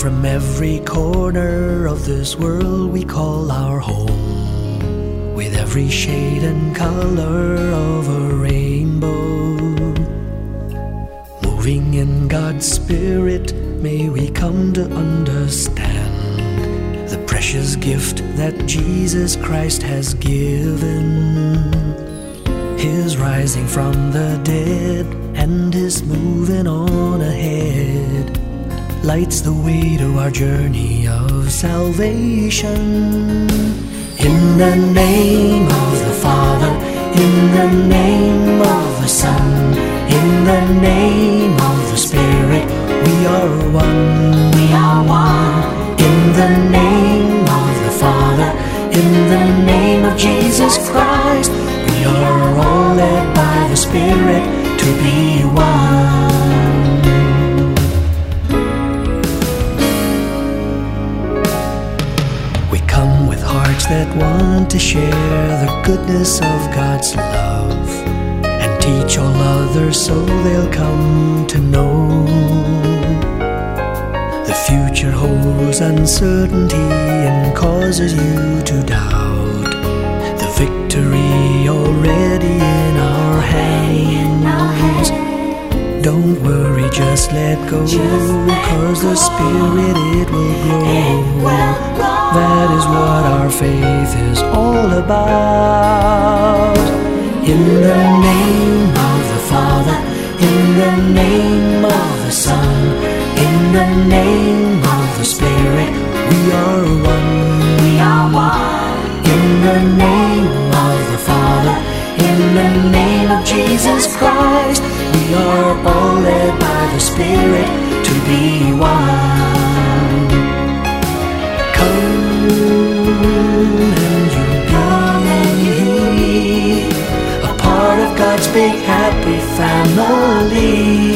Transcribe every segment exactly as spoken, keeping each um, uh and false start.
from every corner of this world we call our home, with every shade and color of a rainbow. Moving in God's Spirit, may we come to understand the precious gift that Jesus Christ has given. His rising from the dead and His moving on ahead lights the way to our journey of salvation. In the name of the Father, in the name of the Son, in the name of the Spirit, we are one. We are one. In the name of the Father, in the name of Jesus Christ, we are all led by the Spirit to be one. We come with hearts that want to share the goodness of God's love and teach all others so they'll come to know. The future holds uncertainty and causes you to doubt. The victory already in our hands. Don't worry, just let go, cause the Spirit it will grow. That is what our faith is all about. In the name of the Father, in the name of the Son, in the name of the Spirit, we are one. We are one. In the name of the Father, in the name of Jesus Christ, we are all led by the Spirit to be one. Come and you'll be a part of God's big happy family.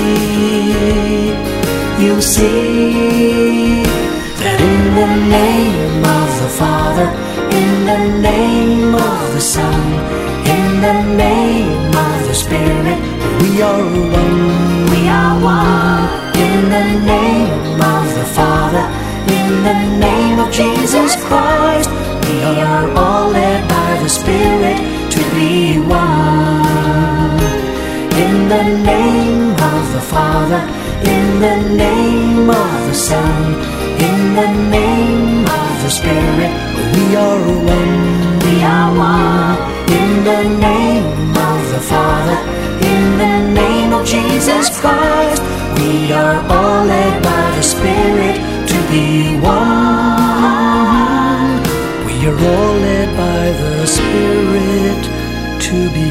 You'll see that in the name of the Father, in the name of the Son, in the name of the Spirit, we are one. We are one. In the name of the Father, in the name of Jesus Christ, we are all led by the Spirit to be one. In the name of the Father, in the name of the Son, in the name of the Spirit, we are one. We are one. In the name of the Father, in the name of Jesus Christ, we are all led by the Spirit to be one. We are all led by the Spirit to be